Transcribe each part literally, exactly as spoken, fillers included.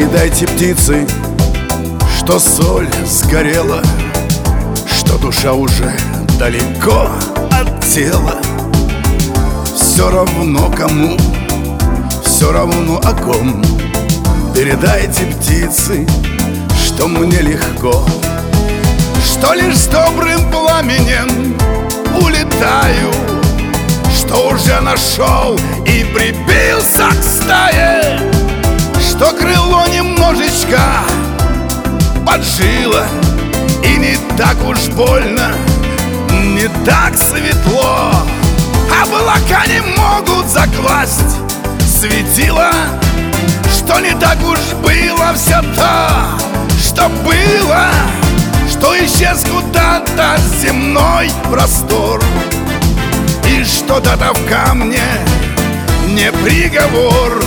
Передайте птице, что соль сгорела, что душа уже далеко от тела. Все равно кому, все равно о ком. Передайте птице, что мне легко, что лишь с добрым пламенем улетаю, что уже нашел и прибился к стае, что крыло немножечко поджило, и не так уж больно, не так светло. Облака не могут закласть светило, что не так уж было все то, что было, что исчез куда-то земной простор, и что дата в камне не приговор.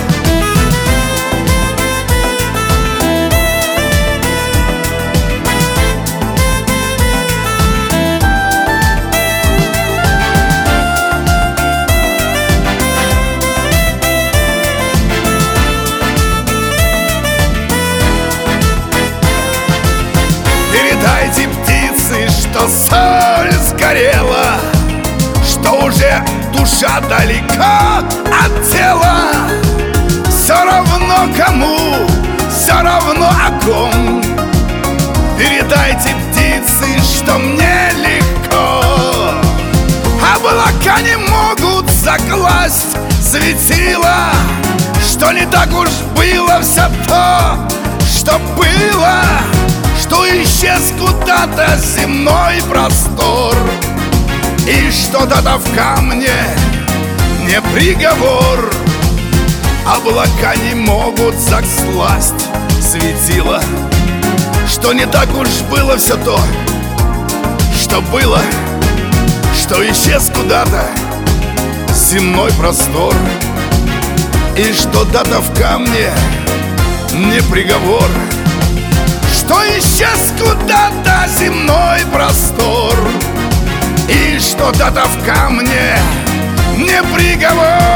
Передайте птице, что соль сгорела, что уже душа далека от тела. Все равно кому, все равно о ком. Передайте птице, что мне легко. Облака не могут закласть светило, что не так уж было все то, что было, что исчез куда-то земной простор, и что дата в камне не приговор. Облака не могут засласть светило, что не так уж было все то, что было, что исчез куда-то земной простор, и что дата в камне не приговор, что исчез куда-то земной простор, и что дата в камне не приговор.